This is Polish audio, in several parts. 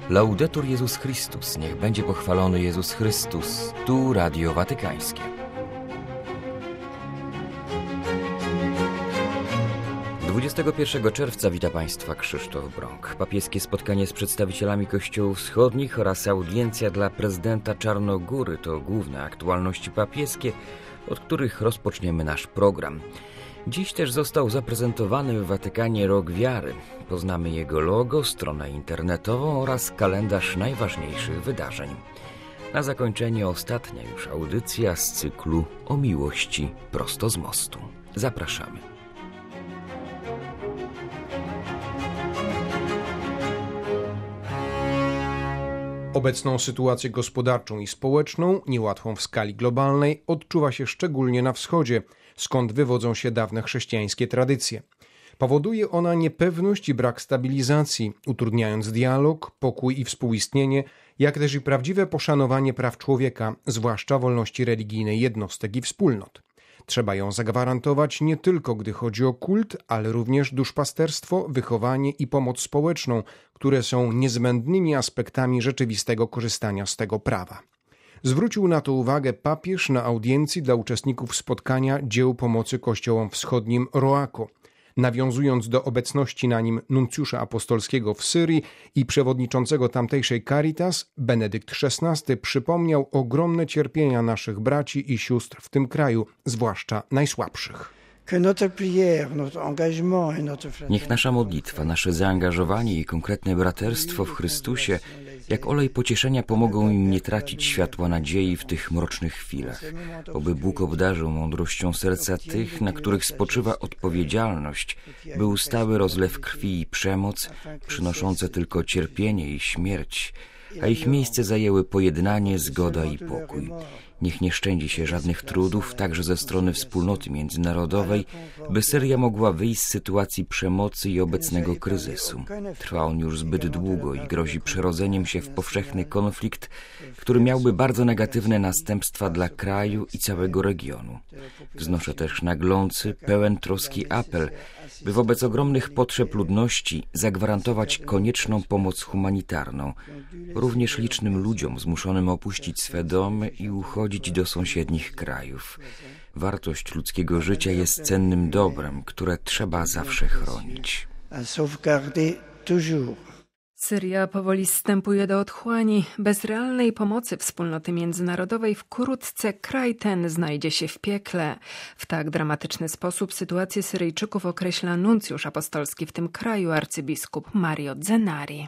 Laudetur Jezus Chrystus, niech będzie pochwalony Jezus Chrystus. Tu Radio Watykańskie. 21 czerwca wita Państwa Krzysztof Brąk. Papieskie spotkanie z przedstawicielami kościołów wschodnich oraz audiencja dla prezydenta Czarnogóry to główne aktualności papieskie, od których rozpoczniemy nasz program. Dziś też został zaprezentowany w Watykanie Rok Wiary. Poznamy jego logo, stronę internetową oraz kalendarz najważniejszych wydarzeń. Na zakończenie ostatnia już audycja z cyklu o miłości prosto z mostu. Zapraszamy. Obecną sytuację gospodarczą i społeczną, niełatwą w skali globalnej, odczuwa się szczególnie na wschodzie, skąd wywodzą się dawne chrześcijańskie tradycje. Powoduje ona niepewność i brak stabilizacji, utrudniając dialog, pokój i współistnienie, jak też i prawdziwe poszanowanie praw człowieka, zwłaszcza wolności religijnej jednostek i wspólnot. Trzeba ją zagwarantować nie tylko gdy chodzi o kult, ale również duszpasterstwo, wychowanie i pomoc społeczną, które są niezbędnymi aspektami rzeczywistego korzystania z tego prawa. Zwrócił na to uwagę papież na audiencji dla uczestników spotkania dzieł pomocy kościołom wschodnim ROACO, nawiązując do obecności na nim nuncjusza apostolskiego w Syrii i przewodniczącego tamtejszej Caritas, Benedykt XVI przypomniał ogromne cierpienia naszych braci i sióstr w tym kraju, zwłaszcza najsłabszych. Niech nasza modlitwa, nasze zaangażowanie i konkretne braterstwo w Chrystusie jak olej pocieszenia pomogą im nie tracić światła nadziei w tych mrocznych chwilach. Oby Bóg obdarzył mądrością serca tych, na których spoczywa odpowiedzialność, był stały rozlew krwi i przemoc, przynoszące tylko cierpienie i śmierć, a ich miejsce zajęły pojednanie, zgoda i pokój. Niech nie szczędzi się żadnych trudów, także ze strony wspólnoty międzynarodowej, by Syria mogła wyjść z sytuacji przemocy i obecnego kryzysu. Trwa on już zbyt długo i grozi przerodzeniem się w powszechny konflikt, który miałby bardzo negatywne następstwa dla kraju i całego regionu. Wznoszę też naglący, pełen troski apel, by wobec ogromnych potrzeb ludności zagwarantować konieczną pomoc humanitarną, również licznym ludziom zmuszonym opuścić swe domy i uchodzić do sąsiednich krajów. Wartość ludzkiego życia jest cennym dobrem, które trzeba zawsze chronić. Syria powoli zstępuje do otchłani. Bez realnej pomocy wspólnoty międzynarodowej wkrótce kraj ten znajdzie się w piekle. W tak dramatyczny sposób sytuację Syryjczyków określa nuncjusz apostolski w tym kraju, arcybiskup Mario Zenari.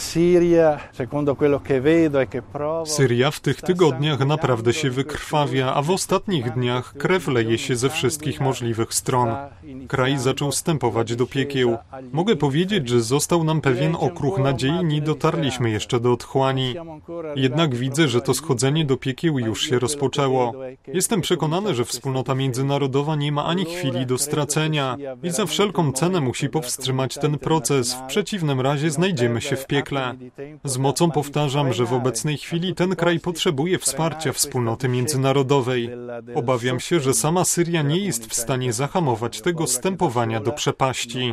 Syria w tych tygodniach naprawdę się wykrwawia, a w ostatnich dniach krew leje się ze wszystkich możliwych stron. Kraj zaczął stępować do piekieł. Mogę powiedzieć, że został nam pewien okruch nadziei, nie dotarliśmy jeszcze do otchłani. Jednak widzę, że to schodzenie do piekieł już się rozpoczęło. Jestem przekonany, że wspólnota międzynarodowa nie ma ani chwili do stracenia i za wszelką cenę musi powstrzymać ten proces. W przeciwnym razie znajdziemy się w piekle. Z mocą powtarzam, że w obecnej chwili ten kraj potrzebuje wsparcia wspólnoty międzynarodowej. Obawiam się, że sama Syria nie jest w stanie zahamować tego stępowania do przepaści.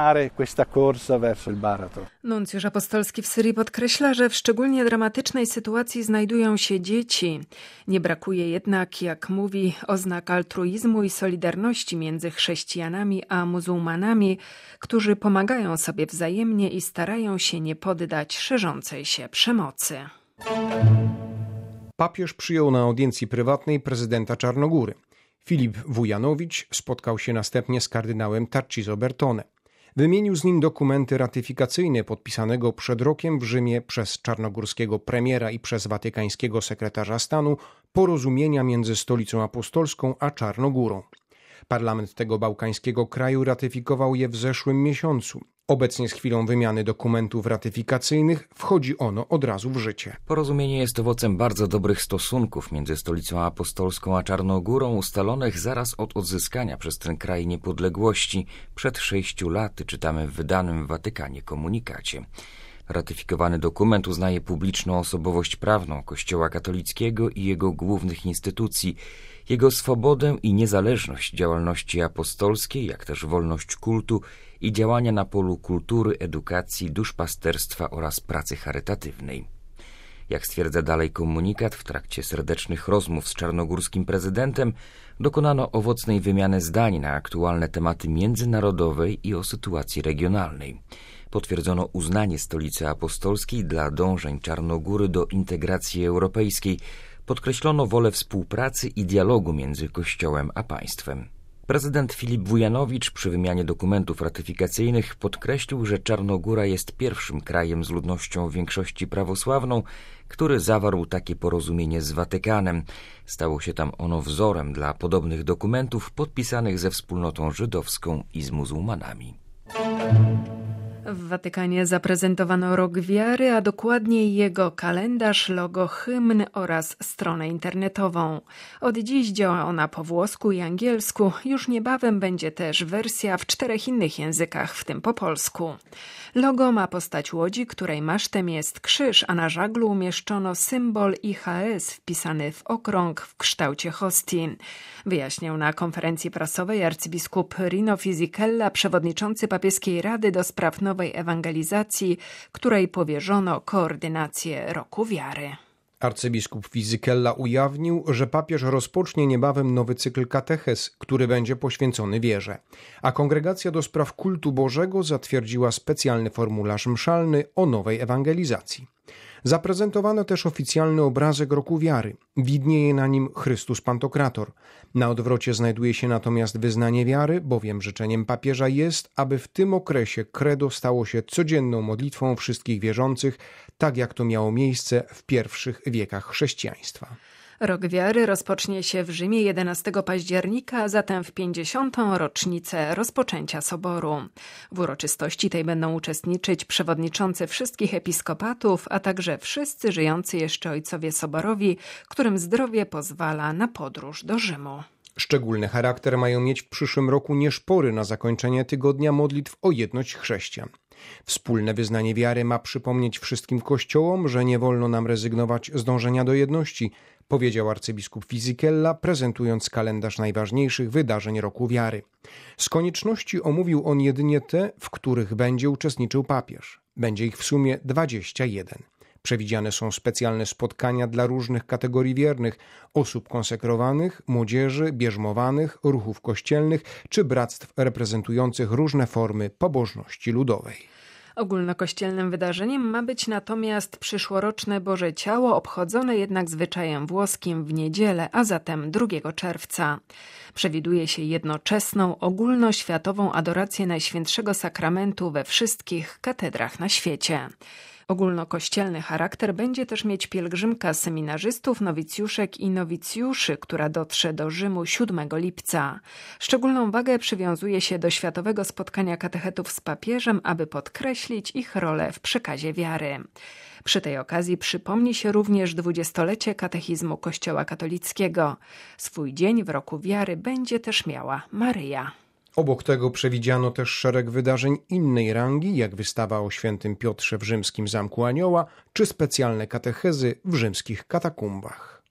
Nuncjusz apostolski w Syrii podkreśla, że w szczególnie dramatycznej sytuacji znajdują się dzieci. Nie brakuje jednak, jak mówi, oznak altruizmu i solidarności między chrześcijanami a muzułmanami, którzy pomagają sobie wzajemnie i starają się nie poddać szerzącej się przemocy. Papież przyjął na audiencji prywatnej prezydenta Czarnogóry. Filip Wujanowicz spotkał się następnie z kardynałem Tarciso Bertone. Wymienił z nim dokumenty ratyfikacyjne podpisanego przed rokiem w Rzymie przez czarnogórskiego premiera i przez watykańskiego sekretarza stanu porozumienia między Stolicą Apostolską a Czarnogórą. Parlament tego bałkańskiego kraju ratyfikował je w zeszłym miesiącu. Obecnie z chwilą wymiany dokumentów ratyfikacyjnych wchodzi ono od razu w życie. Porozumienie jest owocem bardzo dobrych stosunków między Stolicą Apostolską a Czarnogórą, ustalonych zaraz od odzyskania przez ten kraj niepodległości przed 6 laty, czytamy w wydanym w Watykanie komunikacie. Ratyfikowany dokument uznaje publiczną osobowość prawną Kościoła katolickiego i jego głównych instytucji, jego swobodę i niezależność działalności apostolskiej, jak też wolność kultu i działania na polu kultury, edukacji, duszpasterstwa oraz pracy charytatywnej. Jak stwierdza dalej komunikat, w trakcie serdecznych rozmów z czarnogórskim prezydentem dokonano owocnej wymiany zdań na aktualne tematy międzynarodowej i o sytuacji regionalnej. Potwierdzono uznanie Stolicy Apostolskiej dla dążeń Czarnogóry do integracji europejskiej. Podkreślono wolę współpracy i dialogu między Kościołem a państwem. Prezydent Filip Wujanowicz przy wymianie dokumentów ratyfikacyjnych podkreślił, że Czarnogóra jest pierwszym krajem z ludnością w większości prawosławną, który zawarł takie porozumienie z Watykanem. Stało się tam ono wzorem dla podobnych dokumentów podpisanych ze wspólnotą żydowską i z muzułmanami. W Watykanie zaprezentowano Rok Wiary, a dokładniej jego kalendarz, logo, hymn oraz stronę internetową. Od dziś działa ona po włosku i angielsku. Już niebawem będzie też wersja w 4 innych językach, w tym po polsku. Logo ma postać łodzi, której masztem jest krzyż, a na żaglu umieszczono symbol IHS wpisany w okrąg w kształcie hostii. Wyjaśniał na konferencji prasowej arcybiskup Rino Fisichella, przewodniczący papieskiej Rady do spraw nowej ewangelizacji, której powierzono koordynację Roku Wiary. Arcybiskup Fisichella ujawnił, że papież rozpocznie niebawem nowy cykl katechez, który będzie poświęcony wierze. A Kongregacja do Spraw Kultu Bożego zatwierdziła specjalny formularz mszalny o nowej ewangelizacji. Zaprezentowano też oficjalny obrazek Roku Wiary. Widnieje na nim Chrystus Pantokrator. Na odwrocie znajduje się natomiast wyznanie wiary, bowiem życzeniem papieża jest, aby w tym okresie credo stało się codzienną modlitwą wszystkich wierzących, tak jak to miało miejsce w pierwszych wiekach chrześcijaństwa. Rok Wiary rozpocznie się w Rzymie 11 października, a zatem w 50. rocznicę rozpoczęcia Soboru. W uroczystości tej będą uczestniczyć przewodniczący wszystkich episkopatów, a także wszyscy żyjący jeszcze ojcowie soborowi, którym zdrowie pozwala na podróż do Rzymu. Szczególny charakter mają mieć w przyszłym roku nieszpory na zakończenie tygodnia modlitw o jedność chrześcijan. Wspólne wyznanie wiary ma przypomnieć wszystkim kościołom, że nie wolno nam rezygnować z dążenia do jedności, powiedział arcybiskup Fisichella, prezentując kalendarz najważniejszych wydarzeń Roku Wiary. Z konieczności omówił on jedynie te, w których będzie uczestniczył papież. Będzie ich w sumie 21. Przewidziane są specjalne spotkania dla różnych kategorii wiernych, osób konsekrowanych, młodzieży, bierzmowanych, ruchów kościelnych czy bractw reprezentujących różne formy pobożności ludowej. Ogólnokościelnym wydarzeniem ma być natomiast przyszłoroczne Boże Ciało, obchodzone jednak zwyczajem włoskim w niedzielę, a zatem 2 czerwca. Przewiduje się jednoczesną, ogólnoświatową adorację Najświętszego Sakramentu we wszystkich katedrach na świecie. Ogólnokościelny charakter będzie też mieć pielgrzymka seminarzystów, nowicjuszek i nowicjuszy, która dotrze do Rzymu 7 lipca. Szczególną wagę przywiązuje się do światowego spotkania katechetów z papieżem, aby podkreślić ich rolę w przekazie wiary. Przy tej okazji przypomni się również 20-lecie katechizmu Kościoła katolickiego. Swój dzień w Roku Wiary będzie też miała Maryja. Obok tego przewidziano też szereg wydarzeń innej rangi, jak wystawa o świętym Piotrze w rzymskim Zamku Anioła, czy specjalne katechezy w rzymskich katakumbach.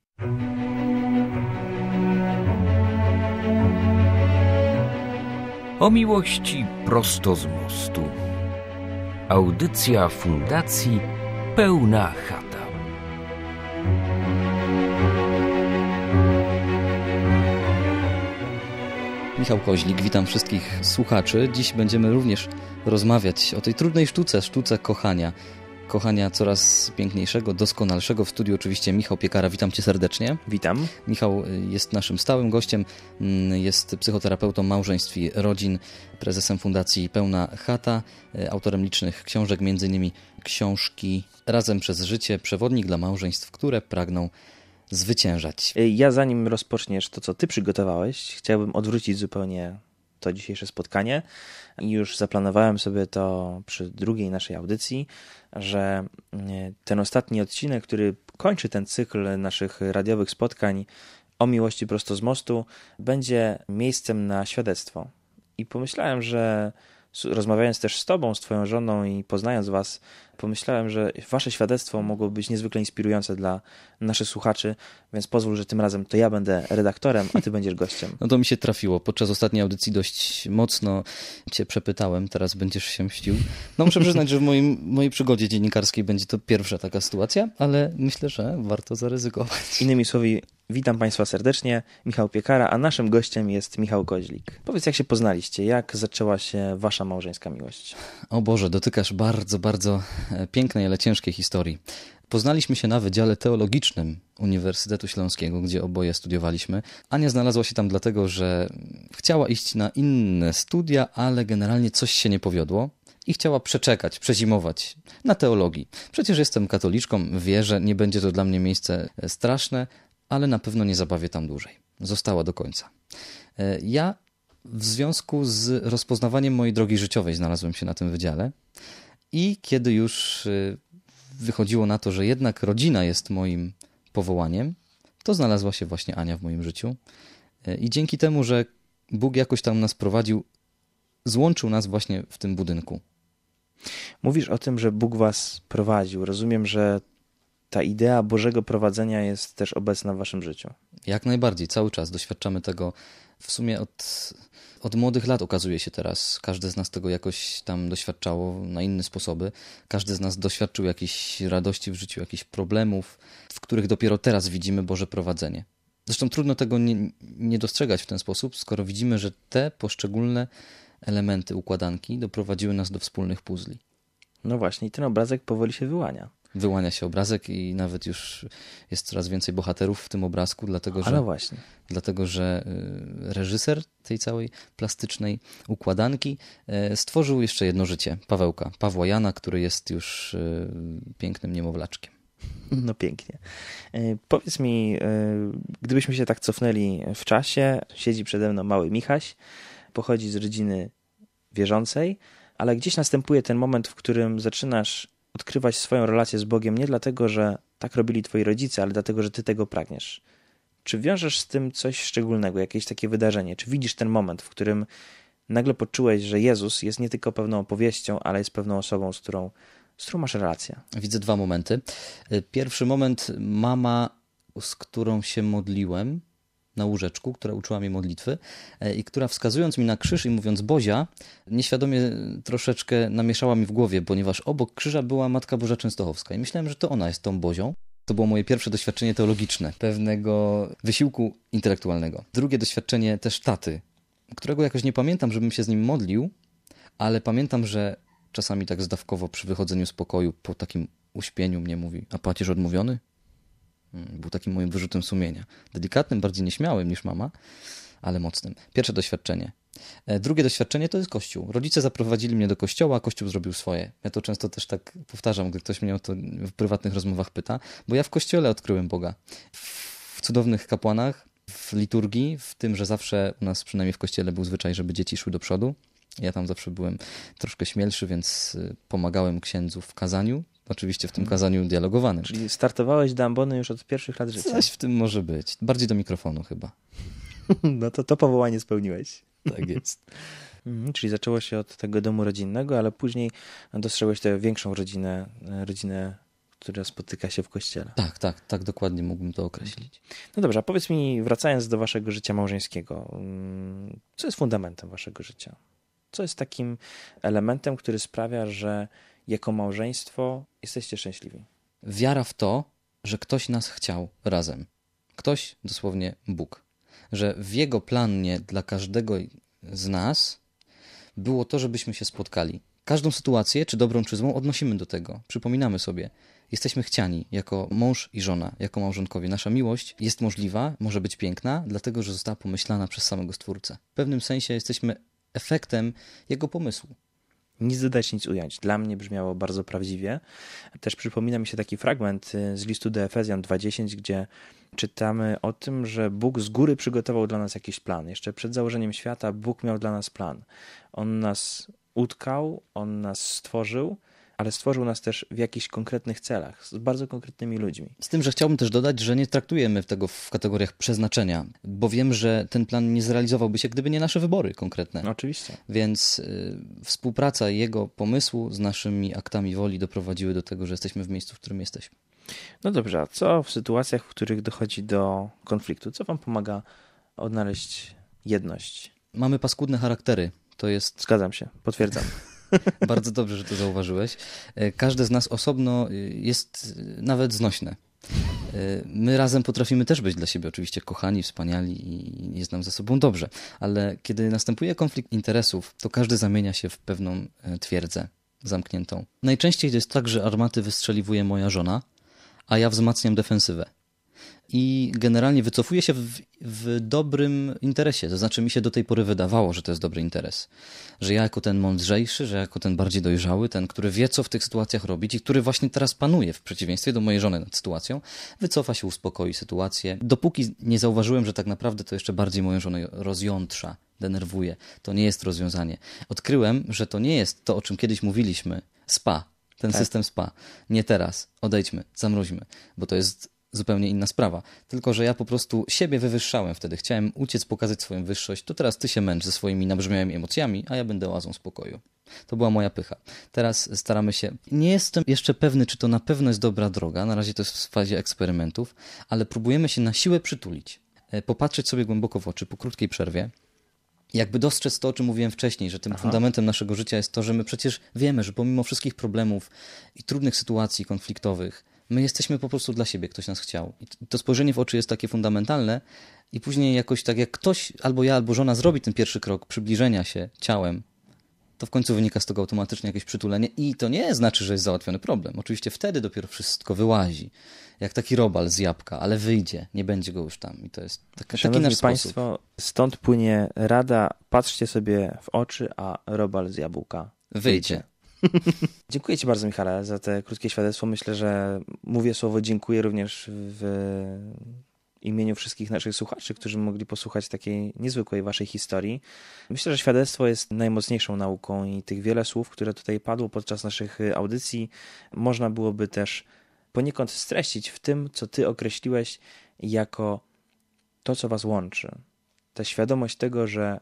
O miłości prosto z mostu. Audycja Fundacji Pełna Chata. Michał Koźlik, witam wszystkich słuchaczy. Dziś będziemy również rozmawiać o tej trudnej sztuce kochania. Kochania coraz piękniejszego, doskonalszego. W studiu oczywiście Michał Piekara. Witam Cię serdecznie. Witam. Michał jest naszym stałym gościem. Jest psychoterapeutą małżeństw i rodzin, prezesem Fundacji Pełna Chata, autorem licznych książek, m.in. książki Razem przez życie, przewodnik dla małżeństw, które pragną zwyciężać. Ja zanim rozpoczniesz to, co Ty przygotowałeś, chciałbym odwrócić zupełnie to dzisiejsze spotkanie i już zaplanowałem sobie to przy drugiej naszej audycji, że ten ostatni odcinek, który kończy ten cykl naszych radiowych spotkań o miłości prosto z mostu, będzie miejscem na świadectwo. I pomyślałem, że rozmawiając też z tobą, z twoją żoną i poznając was, pomyślałem, że wasze świadectwo mogło być niezwykle inspirujące dla naszych słuchaczy, więc pozwól, że tym razem to ja będę redaktorem, a ty będziesz gościem. No to mi się trafiło. Podczas ostatniej audycji dość mocno cię przepytałem, teraz będziesz się mścił. No muszę przyznać, że w mojej przygodzie dziennikarskiej będzie to pierwsza taka sytuacja, ale myślę, że warto zaryzykować. Innymi słowy, witam państwa serdecznie, Michał Piekara, a naszym gościem jest Michał Koźlik. Powiedz, jak się poznaliście, jak zaczęła się wasza małżeńska miłość? O Boże, dotykasz bardzo, bardzo pięknej, ale ciężkiej historii. Poznaliśmy się na Wydziale Teologicznym Uniwersytetu Śląskiego, gdzie oboje studiowaliśmy. Ania znalazła się tam dlatego, że chciała iść na inne studia, ale generalnie coś się nie powiodło i chciała przeczekać, przezimować na teologii. Przecież jestem katoliczką, wierzę, nie będzie to dla mnie miejsce straszne, ale na pewno nie zabawię tam dłużej. Została do końca. Ja w związku z rozpoznawaniem mojej drogi życiowej znalazłem się na tym wydziale i kiedy już wychodziło na to, że jednak rodzina jest moim powołaniem, to znalazła się właśnie Ania w moim życiu. I dzięki temu, że Bóg jakoś tam nas prowadził, złączył nas właśnie w tym budynku. Mówisz o tym, że Bóg was prowadził. Rozumiem, że ta idea Bożego prowadzenia jest też obecna w waszym życiu. Jak najbardziej, cały czas doświadczamy tego. W sumie od młodych lat okazuje się teraz. Każdy z nas tego jakoś tam doświadczało na inne sposoby. Każdy z nas doświadczył jakiejś radości w życiu, jakichś problemów, w których dopiero teraz widzimy Boże prowadzenie. Zresztą trudno tego nie dostrzegać w ten sposób, skoro widzimy, że te poszczególne elementy układanki doprowadziły nas do wspólnych puzli. No właśnie, i ten obrazek powoli się wyłania. Wyłania się obrazek i nawet już jest coraz więcej bohaterów w tym obrazku, dlatego że reżyser tej całej plastycznej układanki stworzył jeszcze jedno życie, Pawełka, Pawła Jana, który jest już pięknym niemowlaczkiem. No pięknie. Powiedz mi, gdybyśmy się tak cofnęli w czasie, siedzi przede mną mały Michaś, pochodzi z rodziny wierzącej, ale gdzieś następuje ten moment, w którym zaczynasz odkrywać swoją relację z Bogiem nie dlatego, że tak robili twoi rodzice, ale dlatego, że ty tego pragniesz. Czy wiążesz z tym coś szczególnego, jakieś takie wydarzenie? Czy widzisz ten moment, w którym nagle poczułeś, że Jezus jest nie tylko pewną opowieścią, ale jest pewną osobą, z którą masz relację? Widzę dwa momenty. Pierwszy moment, mama, z którą się modliłem na łóżeczku, która uczyła mnie modlitwy i która wskazując mi na krzyż i mówiąc Bozia, nieświadomie troszeczkę namieszała mi w głowie, ponieważ obok krzyża była Matka Boża Częstochowska i myślałem, że to ona jest tą Bozią. To było moje pierwsze doświadczenie teologiczne, pewnego wysiłku intelektualnego. Drugie doświadczenie też taty, którego jakoś nie pamiętam, żebym się z nim modlił, ale pamiętam, że czasami tak zdawkowo przy wychodzeniu z pokoju po takim uśpieniu mnie mówi: a pacierz odmówiony? Był takim moim wyrzutem sumienia. Delikatnym, bardziej nieśmiałym niż mama, ale mocnym. Pierwsze doświadczenie. Drugie doświadczenie to jest Kościół. Rodzice zaprowadzili mnie do kościoła, a Kościół zrobił swoje. Ja to często też tak powtarzam, gdy ktoś mnie o to w prywatnych rozmowach pyta, bo ja w kościele odkryłem Boga. W cudownych kapłanach, w liturgii, w tym, że zawsze u nas przynajmniej w kościele był zwyczaj, żeby dzieci szły do przodu. Ja tam zawsze byłem troszkę śmielszy, więc pomagałem księdzu w kazaniu. Oczywiście w tym kazaniu dialogowanym. Czyli startowałeś do ambony już od pierwszych lat życia. Coś w tym może być. Bardziej do mikrofonu chyba. No to powołanie spełniłeś. Tak jest. Czyli zaczęło się od tego domu rodzinnego, ale później dostrzegłeś tę większą rodzinę, która spotyka się w kościele. Tak, dokładnie mógłbym to określić. No dobrze, a powiedz mi, wracając do waszego życia małżeńskiego, co jest fundamentem waszego życia? Co jest takim elementem, który sprawia, że jako małżeństwo jesteście szczęśliwi? Wiara w to, że ktoś nas chciał razem. Ktoś, dosłownie Bóg. Że w Jego planie dla każdego z nas było to, żebyśmy się spotkali. Każdą sytuację, czy dobrą, czy złą, odnosimy do tego. Przypominamy sobie. Jesteśmy chciani jako mąż i żona, jako małżonkowie. Nasza miłość jest możliwa, może być piękna, dlatego, że została pomyślana przez samego Stwórcę. W pewnym sensie jesteśmy efektem Jego pomysłu. Nic dodać, nic ująć. Dla mnie brzmiało bardzo prawdziwie. Też przypomina mi się taki fragment z listu do Efezjan 2:10, gdzie czytamy o tym, że Bóg z góry przygotował dla nas jakiś plan. Jeszcze przed założeniem świata Bóg miał dla nas plan. On nas utkał, On nas stworzył, ale stworzył nas też w jakichś konkretnych celach, z bardzo konkretnymi ludźmi. Z tym, że chciałbym też dodać, że nie traktujemy tego w kategoriach przeznaczenia, bo wiem, że ten plan nie zrealizowałby się, gdyby nie nasze wybory konkretne. No, oczywiście. Więc współpraca jego pomysłu z naszymi aktami woli doprowadziły do tego, że jesteśmy w miejscu, w którym jesteśmy. No dobrze, a co w sytuacjach, w których dochodzi do konfliktu? Co wam pomaga odnaleźć jedność? Mamy paskudne charaktery. To jest... Zgadzam się, potwierdzam. Bardzo dobrze, że to zauważyłeś. Każde z nas osobno jest nawet znośne. My razem potrafimy też być dla siebie oczywiście kochani, wspaniali i jest nam ze sobą dobrze, ale kiedy następuje konflikt interesów, to każdy zamienia się w pewną twierdzę zamkniętą. Najczęściej jest tak, że armaty wystrzeliwuje moja żona, a ja wzmacniam defensywę. I generalnie wycofuję się w dobrym interesie. To znaczy mi się do tej pory wydawało, że to jest dobry interes. Że ja jako ten mądrzejszy, że jako ten bardziej dojrzały, ten, który wie, co w tych sytuacjach robić i który właśnie teraz panuje w przeciwieństwie do mojej żony nad sytuacją, wycofa się, uspokoi sytuację. Dopóki nie zauważyłem, że tak naprawdę to jeszcze bardziej moją żonę rozjątrza, denerwuje. To nie jest rozwiązanie. Odkryłem, że to nie jest to, o czym kiedyś mówiliśmy. SPA. Ten system SPA. Nie teraz. Odejdźmy, zamroźmy. Bo to jest zupełnie inna sprawa. Tylko że ja po prostu siebie wywyższałem wtedy. Chciałem uciec, pokazać swoją wyższość. To teraz ty się męcz ze swoimi nabrzmiałymi emocjami, a ja będę oazą spokoju. To była moja pycha. Teraz staramy się... Nie jestem jeszcze pewny, czy to na pewno jest dobra droga. Na razie to jest w fazie eksperymentów, ale próbujemy się na siłę przytulić. Popatrzeć sobie głęboko w oczy po krótkiej przerwie. Jakby dostrzec to, o czym mówiłem wcześniej, że tym fundamentem naszego życia jest to, że my przecież wiemy, że pomimo wszystkich problemów i trudnych sytuacji konfliktowych, my jesteśmy po prostu dla siebie, ktoś nas chciał. I to spojrzenie w oczy jest takie fundamentalne i później jakoś tak jak ktoś, albo ja, albo żona zrobi ten pierwszy krok przybliżenia się ciałem, to w końcu wynika z tego automatycznie jakieś przytulenie i to nie znaczy, że jest załatwiony problem. Oczywiście wtedy dopiero wszystko wyłazi, jak taki robal z jabłka, ale wyjdzie, nie będzie go już tam i to jest taki nasz Państwo, sposób. Stąd płynie rada, patrzcie sobie w oczy, a robal z jabłka wyjdzie. Dziękuję ci bardzo, Michale, za te krótkie świadectwo. Myślę, że mówię słowo dziękuję również w imieniu wszystkich naszych słuchaczy, którzy mogli posłuchać takiej niezwykłej waszej historii. Myślę, że świadectwo jest najmocniejszą nauką i tych wiele słów, które tutaj padło podczas naszych audycji, można byłoby też poniekąd streścić w tym, co ty określiłeś jako to, co was łączy. Ta świadomość tego, że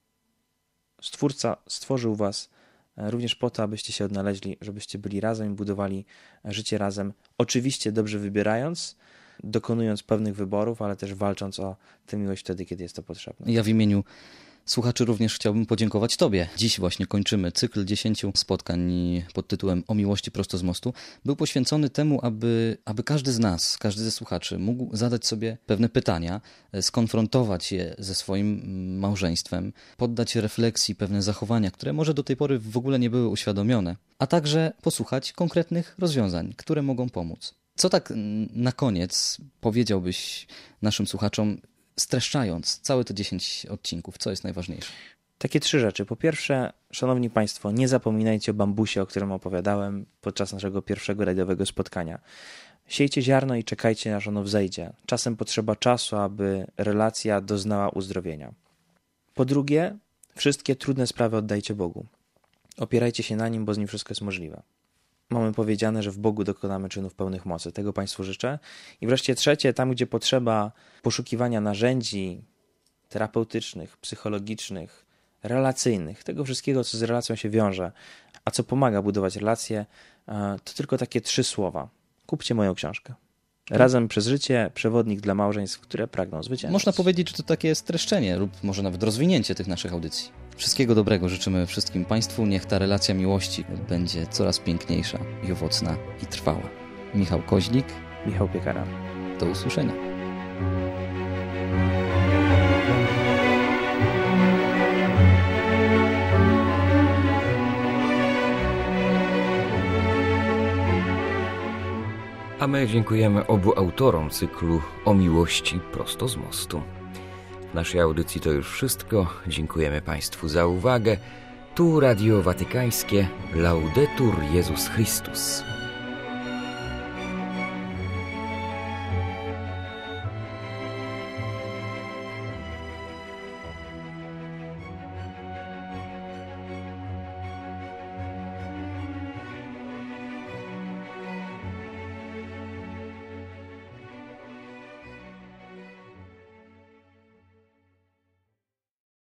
Stwórca stworzył was również po to, abyście się odnaleźli, żebyście byli razem i budowali życie razem. Oczywiście dobrze wybierając, dokonując pewnych wyborów, ale też walcząc o tę miłość wtedy, kiedy jest to potrzebne. Ja w imieniu słuchaczy również chciałbym podziękować Tobie. Dziś właśnie kończymy cykl 10 spotkań pod tytułem O miłości prosto z mostu. Był poświęcony temu, aby każdy z nas, każdy ze słuchaczy mógł zadać sobie pewne pytania, skonfrontować je ze swoim małżeństwem, poddać refleksji pewne zachowania, które może do tej pory w ogóle nie były uświadomione, a także posłuchać konkretnych rozwiązań, które mogą pomóc. Co tak na koniec powiedziałbyś naszym słuchaczom, streszczając całe te 10 odcinków, co jest najważniejsze? Takie 3 rzeczy. Po pierwsze, szanowni państwo, nie zapominajcie o bambusie, o którym opowiadałem podczas naszego pierwszego radiowego spotkania. Siejcie ziarno i czekajcie, aż ono wzejdzie. Czasem potrzeba czasu, aby relacja doznała uzdrowienia. Po drugie, wszystkie trudne sprawy oddajcie Bogu. Opierajcie się na Nim, bo z Nim wszystko jest możliwe. Mamy powiedziane, że w Bogu dokonamy czynów pełnych mocy. Tego Państwu życzę. I wreszcie trzecie, tam gdzie potrzeba poszukiwania narzędzi terapeutycznych, psychologicznych, relacyjnych, tego wszystkiego, co z relacją się wiąże, a co pomaga budować relacje, to tylko takie 3 słowa. Kupcie moją książkę. Razem przez życie, przewodnik dla małżeństw, które pragną zwyciężyć. Można powiedzieć, że to takie streszczenie lub może nawet rozwinięcie tych naszych audycji. Wszystkiego dobrego życzymy wszystkim Państwu. Niech ta relacja miłości będzie coraz piękniejsza i owocna i trwała. Michał Koźlik. Michał Piekara. Do usłyszenia. A my dziękujemy obu autorom cyklu O miłości prosto z mostu. W naszej audycji to już wszystko. Dziękujemy Państwu za uwagę. Tu Radio Watykańskie. Laudetur Jezus Chrystus.